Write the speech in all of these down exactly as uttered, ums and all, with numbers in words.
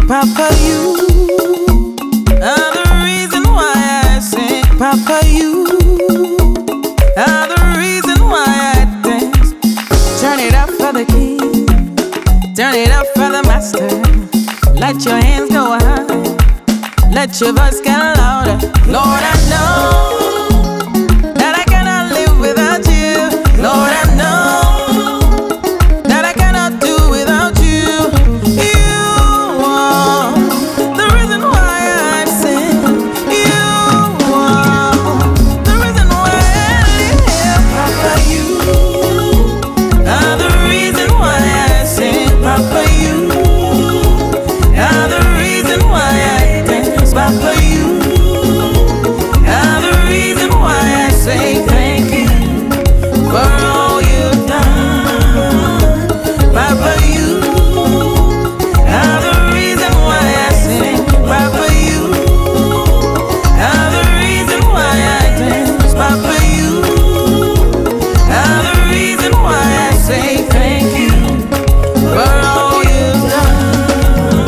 Papa, you are the reason why I sing. Papa, you are the reason why I dance. Turn it up for the king, turn it up for the master. Let your hands go high, let your voice get louder. Lord, I know that I cannot live without you. Lord, I know that I cannot do without you. You are the reason why I sing. You are the reason why I live. Papa, you are the reason why I sing. Papa, you are the reason why I dance. Papa, you are the reason why I say thank you for all you've done. Papa, you are the reason why I sing. Papa, you are the reason why I dance. Papa, you are the reason why I say thank you for all you've done.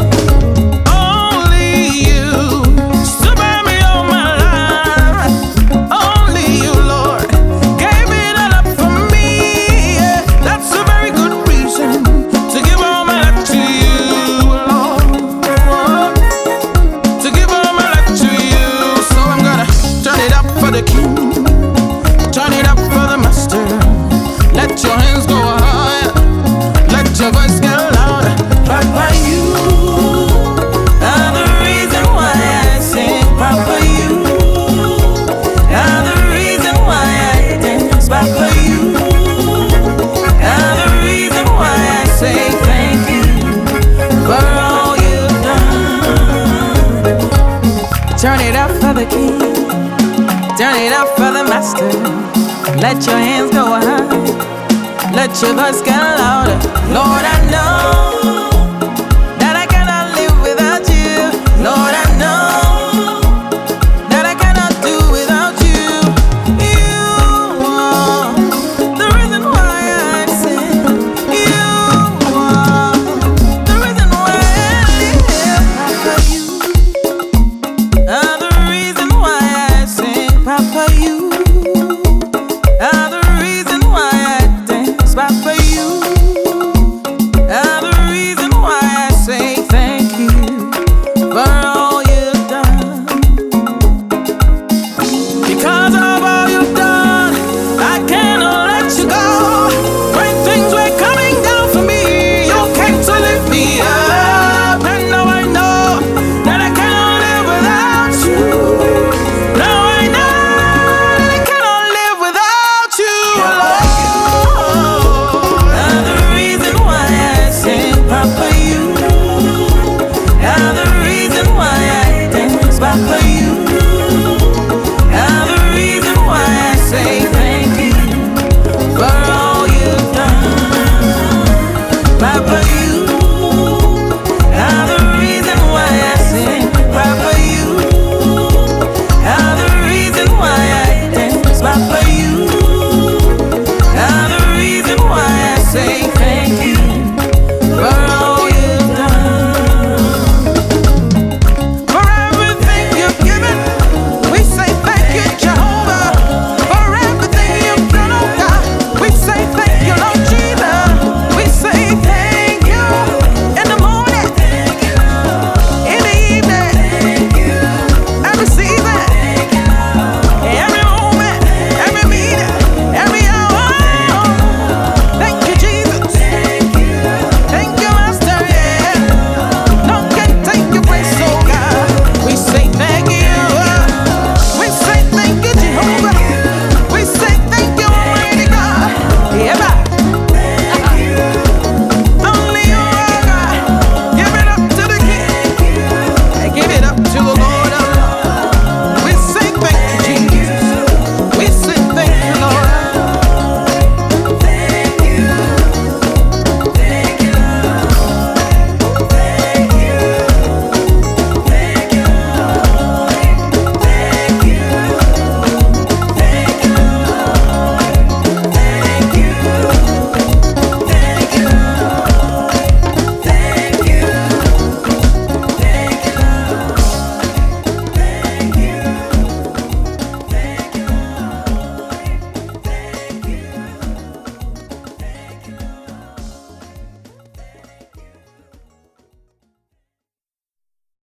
Only you surround me all my life. Only you, Lord, gave it all up for me. Yeah, that's a very good reason to give all my life to you, Lord. To give all my life to you. So I'm gonna turn it up for the king, turn it up for the master. Let your hands go higher, let your voice get louder. Papa, you are the reason why I sing. Papa, you are the reason why I dance. Papa, you are the reason why I say thank you for all you've done. Turn it up for the king, turn it up for the master. Let your hands go high, let your voice get louder. Lord, I know